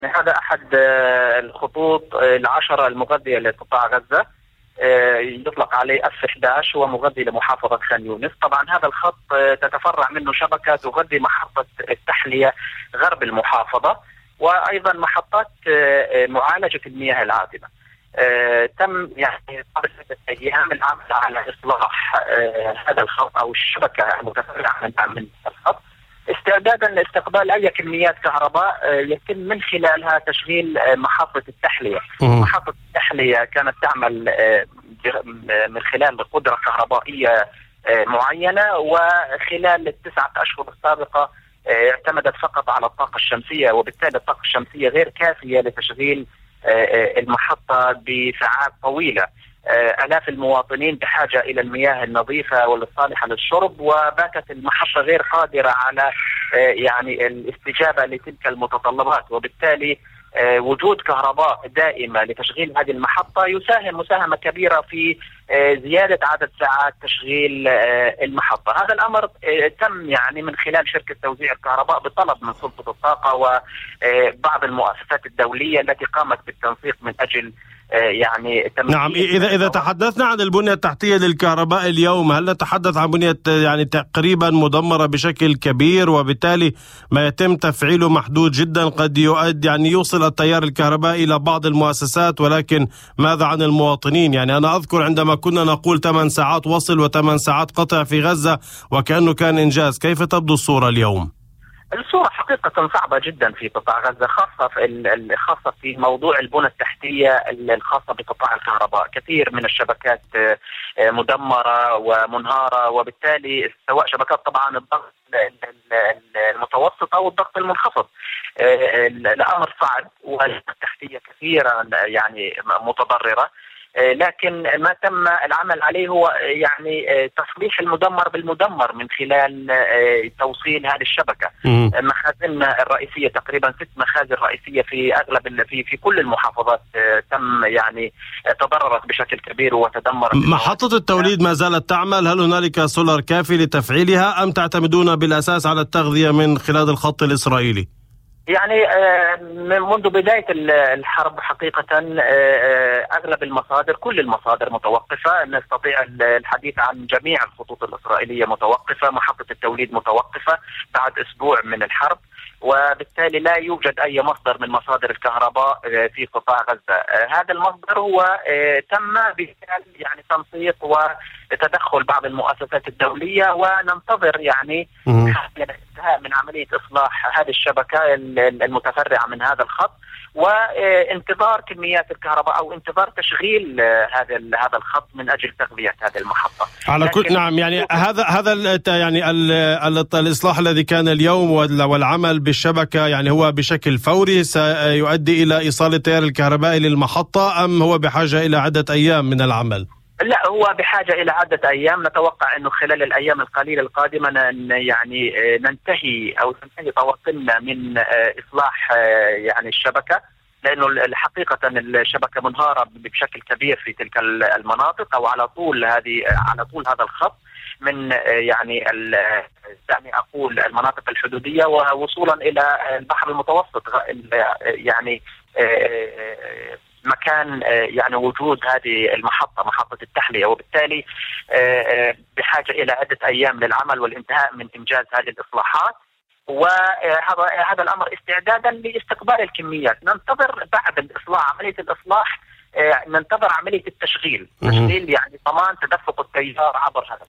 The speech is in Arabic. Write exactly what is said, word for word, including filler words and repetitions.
هذا أحد الخطوط العشرة المغذية لقطاع غزة، يطلق عليه اف إحدى عشر، هو مغذي لمحافظة خان يونس. طبعا هذا الخط تتفرع منه شبكة تغذي محطة التحلية غرب المحافظة، وأيضا محطات معالجة المياه العذبة. تم يعني قبل ستة أيام العمل على إصلاح هذا الخط أو الشبكة المتفرعة من الخط، استعدادا لاستقبال أي كميات كهرباء يتم من خلالها تشغيل محطة التحلية. محطة التحلية كانت تعمل من خلال قدرة كهربائية معينة، وخلال التسعة أشهر السابقة اعتمدت فقط على الطاقة الشمسية، وبالتالي الطاقة الشمسية غير كافية لتشغيل المحطة بساعات طويلة. آلاف المواطنين بحاجة إلى المياه النظيفة والصالحة للشرب، وباتت المحطة غير قادرة على يعني الاستجابة لتلك المتطلبات، وبالتالي وجود كهرباء دائمة لتشغيل هذه المحطة يساهم مساهمة كبيرة في زيادة عدد ساعات تشغيل المحطة. هذا الأمر تم يعني من خلال شركة توزيع الكهرباء بطلب من سلطة الطاقة وبعض المؤسسات الدولية التي قامت بالتنسيق من أجل يعني نعم. إذا إذا تحدثنا عن البنية التحتية للكهرباء اليوم، هل نتحدث عن بنية يعني تقريبا مدمرة بشكل كبير، وبالتالي ما يتم تفعيله محدود جدا، قد يؤدي يعني يوصل التيار الكهربائي إلى بعض المؤسسات، ولكن ماذا عن المواطنين؟ يعني أنا أذكر عندما كنا نقول ثمان ساعات وصل وثمان ساعات قطع في غزة وكأنه كان إنجاز، كيف تبدو الصورة اليوم؟ الصورة حقيقة صعبة جدا في قطاع غزة، خاصة في خاصة في موضوع البنى التحتية الخاصة بقطاع الكهرباء. كثير من الشبكات مدمرة ومنهارة، وبالتالي سواء شبكات طبعا الضغط المتوسط أو الضغط المنخفض. الأمر صعب والبنى التحتية كثيرا يعني متضررة، لكن ما تم العمل عليه هو يعني تصليح المدمر بالمدمر من خلال توصيل هذه الشبكة. مخازننا الرئيسية تقريبا ست مخازن رئيسية في أغلب في في كل المحافظات تم يعني تضررت بشكل كبير وتدمرت. محطة التوليد ما زالت تعمل؟ هل هنالك سولار كافي لتفعيلها أم تعتمدون بالأساس على التغذية من خلال الخط الإسرائيلي؟ يعني منذ بداية الحرب حقيقة أغلب المصادر كل المصادر متوقفة، نستطيع الحديث عن جميع الخطوط الإسرائيلية متوقفة، محطة التوليد متوقفة بعد أسبوع من الحرب، وبالتالي لا يوجد أي مصدر من مصادر الكهرباء في قطاع غزة. هذا المصدر هو تم بخلال يعني تنسيق وتدخل بعض المؤسسات الدولية، وننتظر يعني الانتهاء من عملية إصلاح هذه الشبكة المتفرعة من هذا الخط، وانتظار كميات الكهرباء أو انتظار تشغيل هذا هذا الخط من أجل تغذية هذه المحطة. على كل نعم، يعني هذا هذا يعني الإصلاح الذي كان اليوم والعمل بالشبكة يعني هو بشكل فوري سيؤدي إلى إيصال التيار الكهربائي للمحطة، أم هو بحاجة إلى عدة أيام من العمل؟ لا، هو بحاجة إلى عدة أيام. نتوقع أنه خلال الأيام القليلة القادمة يعني ننتهي أو تنتهي طواقمنا من إصلاح يعني الشبكة، لأنه الحقيقة الشبكة منهارة بشكل كبير في تلك المناطق أو على طول هذه على طول هذا الخط من يعني يعني أقول المناطق الحدودية ووصولا إلى البحر المتوسط، يعني مكان يعني وجود هذه المحطة محطة التحلية، وبالتالي بحاجة إلى عدة أيام للعمل والانتهاء من إنجاز هذه الإصلاحات، وهذا هذا الأمر استعدادا لاستقبال الكميات. ننتظر بعد الإصلاح عملية الإصلاح ننتظر عملية التشغيل، تشغيل يعني ضمان تدفق التيار عبر هذا